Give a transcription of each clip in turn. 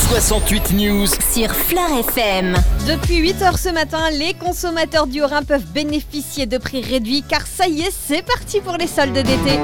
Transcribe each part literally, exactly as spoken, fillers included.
soixante-huit News sur Fleur F M. Depuis huit heures ce matin, les consommateurs du Haut-Rhin peuvent bénéficier de prix réduits car ça y est, c'est parti pour les soldes d'été.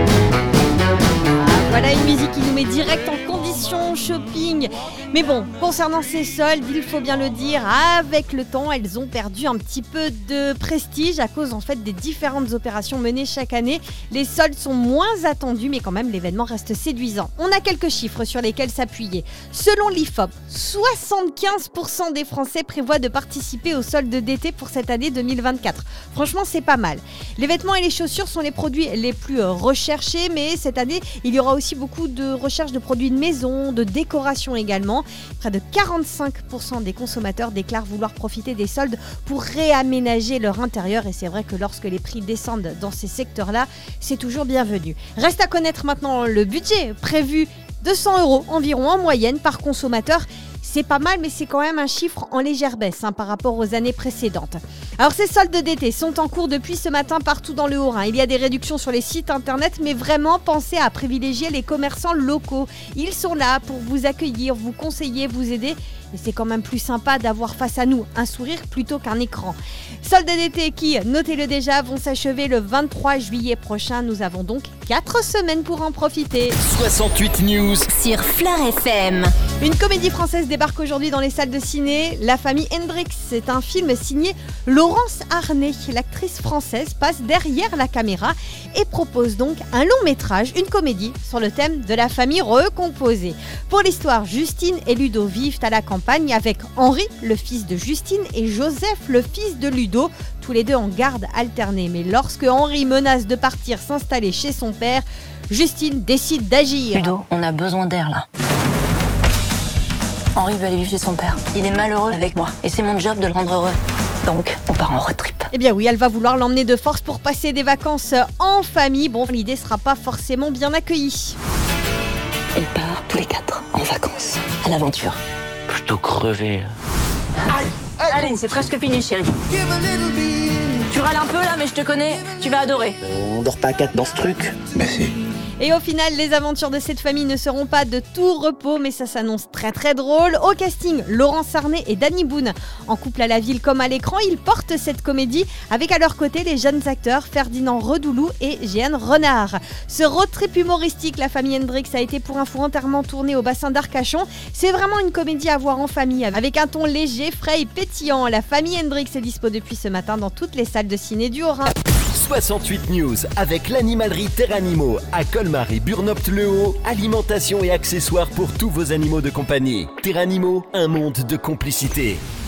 Ah, voilà une musique qui nous met direct en condition shopping. Mais bon, concernant ces soldes, il faut bien le dire, avec le temps, elles ont perdu un petit peu de prestige à cause en fait des différentes opérations menées chaque année. Les soldes sont moins attendus, mais quand même l'événement reste séduisant. On a quelques chiffres sur lesquels s'appuyer. Selon l'I F O P, soixante-quinze pour cent des Français prévoient de participer aux soldes d'été pour cette année deux mille vingt-quatre. Franchement, c'est pas mal. Les vêtements et les chaussures sont les produits les plus recherchés, mais cette année, il y aura aussi beaucoup de recherche de produits de maison, de décoration également. Près de quarante-cinq pour cent des consommateurs déclarent vouloir profiter des soldes pour réaménager leur intérieur, et c'est vrai que lorsque les prix descendent dans ces secteurs-là, c'est toujours bienvenu. Reste à connaître maintenant le budget prévu, deux cents euros environ en moyenne par consommateur. C'est pas mal, mais c'est quand même un chiffre en légère baisse hein, par rapport aux années précédentes. Alors ces soldes d'été sont en cours depuis ce matin partout dans le Haut-Rhin. Il y a des réductions sur les sites internet, mais vraiment pensez à privilégier les commerçants locaux. Ils sont là pour vous accueillir, vous conseiller, vous aider. Et c'est quand même plus sympa d'avoir face à nous un sourire plutôt qu'un écran. Soldes d'été qui, notez-le déjà, vont s'achever le vingt-trois juillet prochain. Nous avons donc quatre semaines pour en profiter. soixante-huit News sur Fleur F M. Une comédie française débarque aujourd'hui dans les salles de ciné. La famille Hendrix, c'est un film signé Laurence Arnay. L'actrice française passe derrière la caméra et propose donc un long métrage, une comédie sur le thème de la famille recomposée. Pour l'histoire, Justine et Ludo vivent à la campagne avec Henri, le fils de Justine, et Joseph, le fils de Ludo, tous les deux en garde alternée. Mais lorsque Henri menace de partir s'installer chez son père, Justine décide d'agir. Ludo, on a besoin d'air là. Henri veut aller vivre chez son père. Il est malheureux avec moi et c'est mon job de le rendre heureux. Donc, on part en road trip. Eh bien oui, elle va vouloir l'emmener de force pour passer des vacances en famille. Bon, l'idée sera pas forcément bien accueillie. On part tous les quatre en vacances, à l'aventure. Plutôt crevé. Allez, c'est presque fini, chérie. Tu râles un peu là, mais je te connais, tu vas adorer. On dort pas à quatre dans ce truc. Bah si. Et au final, les aventures de cette famille ne seront pas de tout repos, mais ça s'annonce très très drôle. Au casting, Laurence Arnay et Danny Boone. En couple à la ville comme à l'écran, ils portent cette comédie avec à leur côté les jeunes acteurs Ferdinand Redoulou et Jeanne Renard. Ce road trip humoristique, la famille Hendrix, a été pour info entièrement tourné au bassin d'Arcachon. C'est vraiment une comédie à voir en famille, avec un ton léger, frais et pétillant. La famille Hendrix est dispo depuis ce matin dans toutes les salles de ciné du Haut-Rhin. soixante-huit News avec l'animalerie Terranimo à Colmar et Burnopt-le-Haut. Alimentation et accessoires pour tous vos animaux de compagnie. Terranimo, un monde de complicité.